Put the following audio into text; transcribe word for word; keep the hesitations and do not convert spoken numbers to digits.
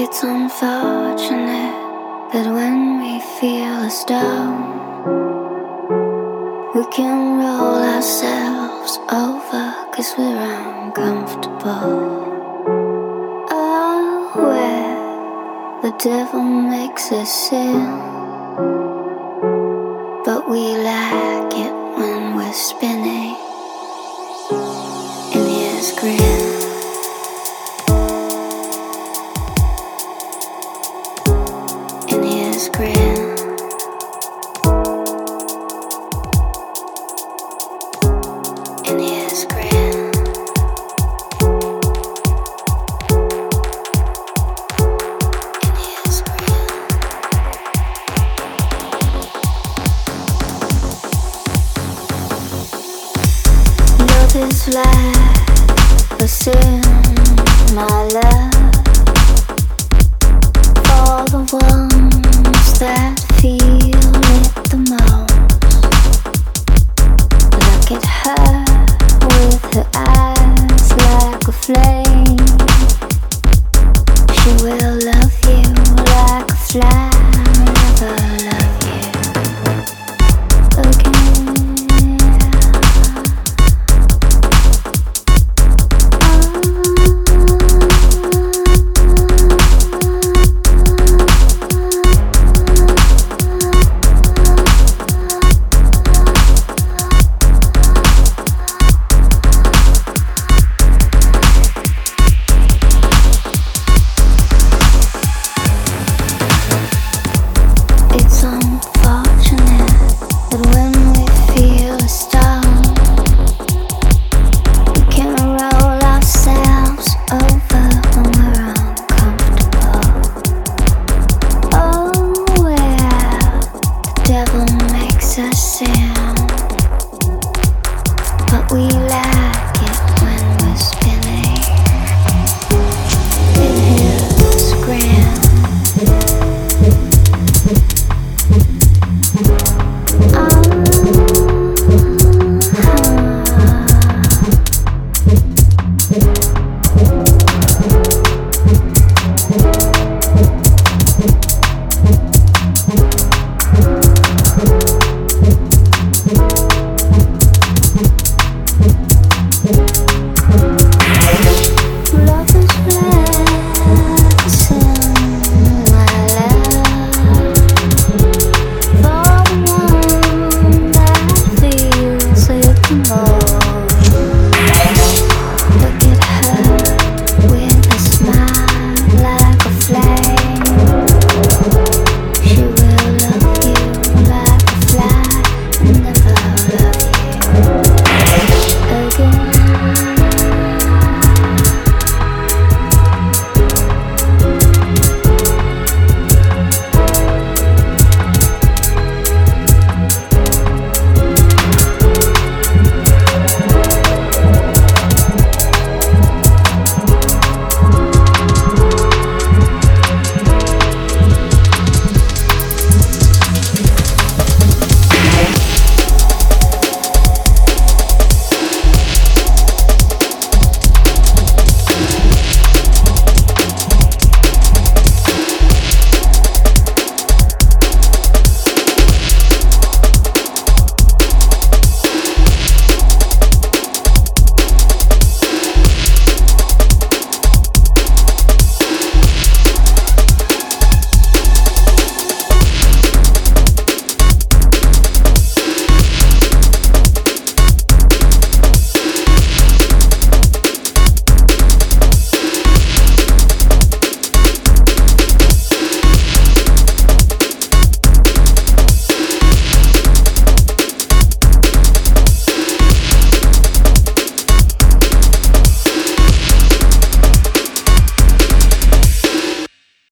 It's unfortunate that when we feel as down, we can roll ourselves over cause we're uncomfortable. Oh, where the devil makes us sin, but we like it when we're spinning in his grin. Grin. In his grin. In his grin. Love is like a sin, my love.